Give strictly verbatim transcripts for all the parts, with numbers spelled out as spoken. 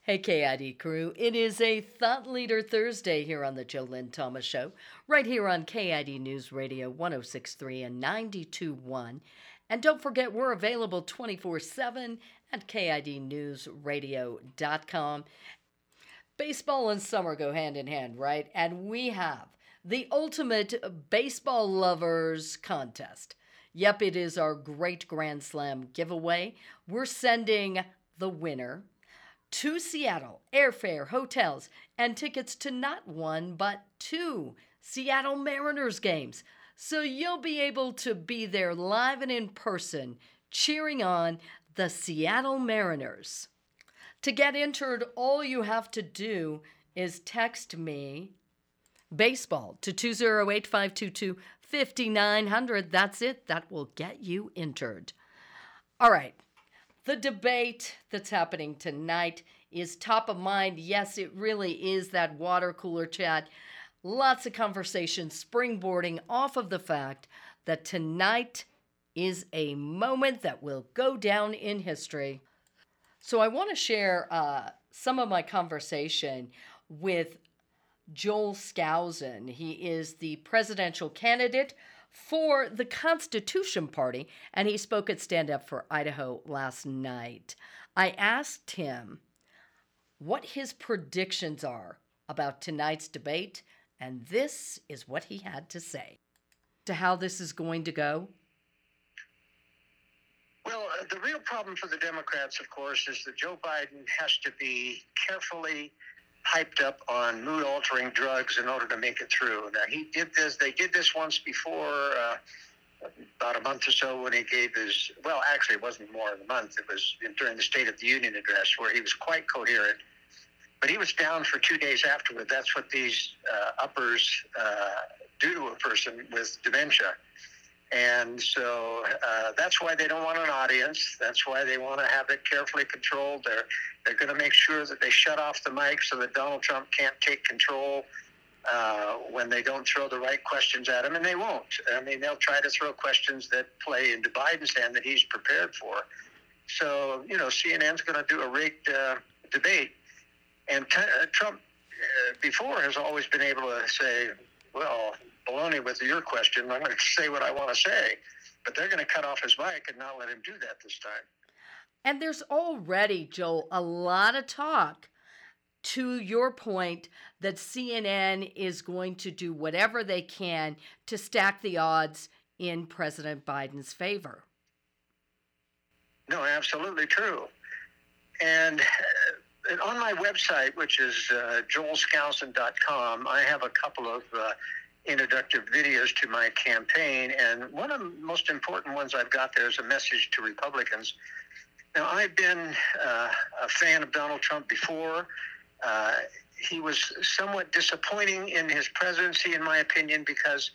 Hey, K I D crew. It is a Thought Leader Thursday here on the Joe Lynn Thomas Show, right here on K I D News Radio one oh six point three and ninety-two point one. And don't forget, we're available twenty-four seven at K I D news radio dot com. Baseball and summer go hand in hand, right? And we have the ultimate baseball lovers contest. Yep, it is our great Grand Slam giveaway. We're sending the winner to Seattle, airfare, hotels, and tickets to not one, but two Seattle Mariners games. So you'll be able to be there live and in person, cheering on the Seattle Mariners. To get entered, all you have to do is text me baseball to two oh eight, five two two, five nine zero zero. That's it. That will get you entered. All right. The debate that's happening tonight is top of mind. Yes, it really is that water cooler chat. Lots of conversation springboarding off of the fact that tonight is a moment that will go down in history. So I want to share uh, some of my conversation with Joel Skousen. He is the presidential candidate for the Constitution Party, and he spoke at Stand Up for Idaho last night. I asked him what his predictions are about tonight's debate, and this is what he had to say. To how this is going to go? Well, uh, the real problem for the Democrats, of course, is that Joe Biden has to be carefully hyped up on mood-altering drugs in order to make it through. Now, he did this. They did this once before, uh, about a month or so, when he gave his. Well, actually, it wasn't more than a month. It was during the State of the Union address, where he was quite coherent. But he was down for two days afterward. That's what these uh, uppers uh, do to a person with dementia. And so uh, that's why they don't want an audience. That's why they want to have it carefully controlled. They're they're going to make sure that they shut off the mic so that Donald Trump can't take control uh, when they don't throw the right questions at him, and they won't. I mean, they'll try to throw questions that play into Biden's hand that he's prepared for. So, you know, C N N's going to do a rigged uh, debate. And t- uh, Trump uh, before has always been able to say, well, baloney with your question, I'm going to say what I want to say. But they're going to cut off his mic and not let him do that this time. And there's already, Joel, a lot of talk, to your point, that C N N is going to do whatever they can to stack the odds in President Biden's favor. No, absolutely true. And uh, on my website, which is uh, joel skousen dot com, I have a couple of uh, introductive videos to my campaign. And one of the most important ones I've got there is a message to Republicans. Now, I've been uh, a fan of Donald Trump before. Uh, he was somewhat disappointing in his presidency, in my opinion, because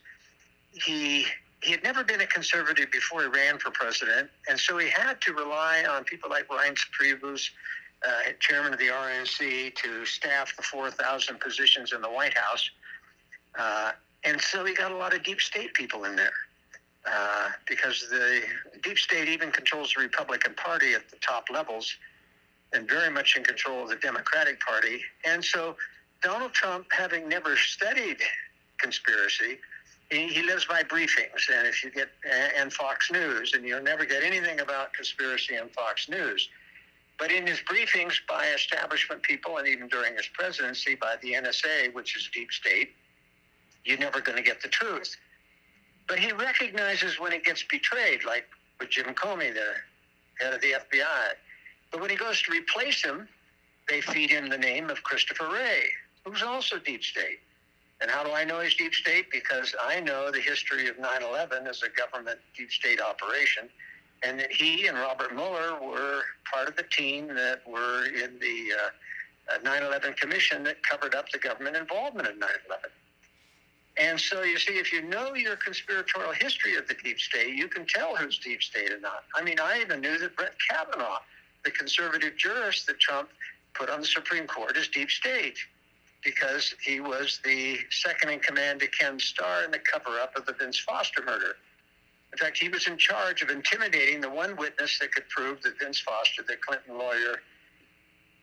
he he had never been a conservative before he ran for president, and so he had to rely on people like Reince Priebus, uh, chairman of the R N C, to staff the four thousand positions in the White House. Uh, and so he got a lot of deep state people in there. Uh, because the deep state even controls the Republican Party at the top levels and very much in control of the Democratic Party. And so Donald Trump, having never studied conspiracy, he, he lives by briefings. And if you get, and Fox News, and you'll never get anything about conspiracy on Fox News. But in his briefings by establishment people, and even during his presidency by the N S A, which is deep state, you're never going to get the truth. But he recognizes when he gets betrayed, like with Jim Comey, the head of the F B I. But when he goes to replace him, they feed him the name of Christopher Wray, who's also deep state. And how do I know he's deep state? Because I know the history of nine eleven as a government deep state operation, and that he and Robert Mueller were part of the team that were in the uh, nine eleven Commission that covered up the government involvement in nine eleven. And so, you see, if you know your conspiratorial history of the deep state, you can tell who's deep state or not. I mean, I even knew that Brett Kavanaugh, the conservative jurist that Trump put on the Supreme Court, is deep state because he was the second in command to Ken Starr in the cover-up of the Vince Foster murder. In fact, he was in charge of intimidating the one witness that could prove that Vince Foster, the Clinton lawyer,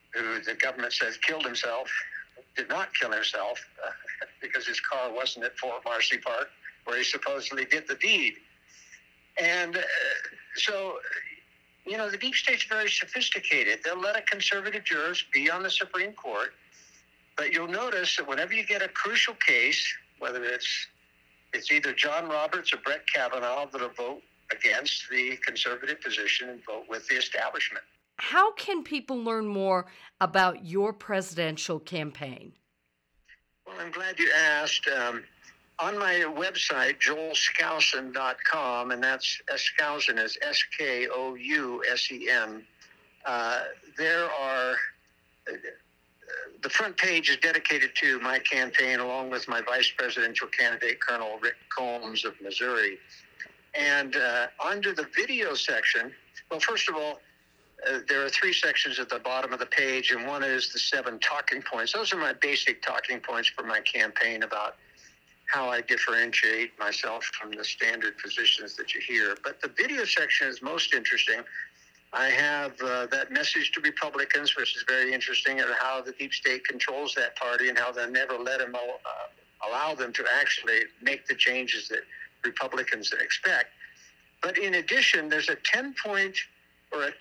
who the government says killed himself, did not kill himself uh, because his car wasn't at Fort Marcy Park, where he supposedly did the deed. And uh, so, you know, the deep state's very sophisticated. They'll let a conservative jurist be on the Supreme Court, but you'll notice that whenever you get a crucial case, whether it's it's either John Roberts or Brett Kavanaugh that'll vote against the conservative position and vote with the establishment. How can people learn more about your presidential campaign? Well, I'm glad you asked. Um, on my website, joel skousen dot com, and that's Skousen is S K O U S E N, uh, there are, uh, the front page is dedicated to my campaign along with my vice presidential candidate, Colonel Rick Combs of Missouri. And uh, under the video section, well, first of all, Uh, there are three sections at the bottom of the page, and one is the seven talking points. Those are my basic talking points for my campaign about how I differentiate myself from the standard positions that you hear. But the video section is most interesting. I have uh, that message to Republicans, which is very interesting, and how the deep state controls that party and how they'll never let them uh, allow them to actually make the changes that Republicans expect. But in addition, there's a ten-point or a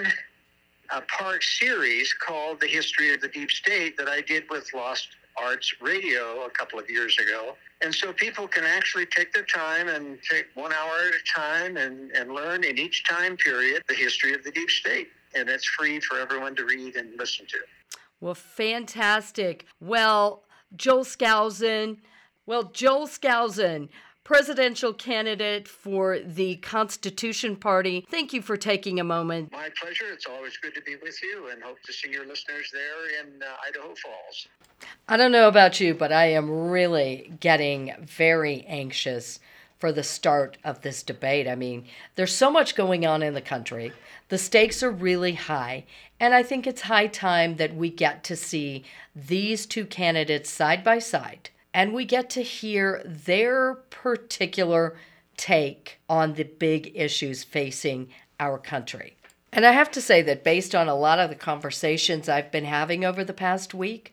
ten-part uh, series called The History of the Deep State that I did with Lost Arts Radio a couple of years ago. And so people can actually take their time and take one hour at a time and, and learn in each time period the history of the deep state. And it's free for everyone to read and listen to. Well, fantastic. Well, Joel Skousen, well, Joel Skousen, presidential candidate for the Constitution Party. Thank you for taking a moment. My pleasure. It's always good to be with you, and hope to see your listeners there in uh, Idaho Falls. I don't know about you, but I am really getting very anxious for the start of this debate. I mean, there's so much going on in the country. The stakes are really high, and I think it's high time that we get to see these two candidates side by side, and we get to hear their particular take on the big issues facing our country. And I have to say that based on a lot of the conversations I've been having over the past week,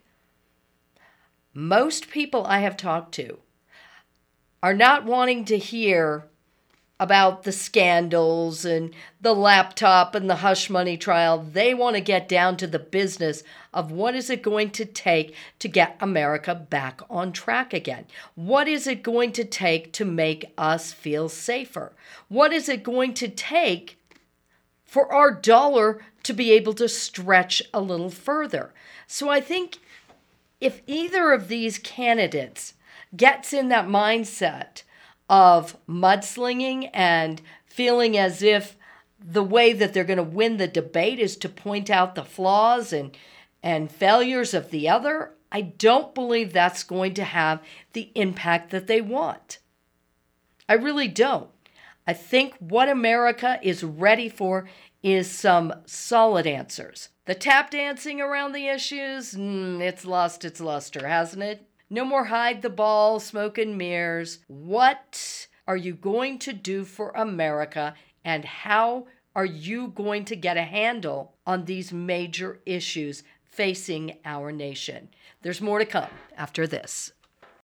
most people I have talked to are not wanting to hear about the scandals and the laptop and the hush money trial. They want to get down to the business of what is it going to take to get America back on track again? What is it going to take to make us feel safer? What is it going to take for our dollar to be able to stretch a little further? So I think if either of these candidates gets in that mindset of mudslinging and feeling as if the way that they're going to win the debate is to point out the flaws and, and failures of the other, I don't believe that's going to have the impact that they want. I really don't. I think what America is ready for is some solid answers. The tap dancing around the issues, mm, it's lost its luster, hasn't it? No more hide the ball, smoke and mirrors. What are you going to do for America, and how are you going to get a handle on these major issues facing our nation? There's more to come after this.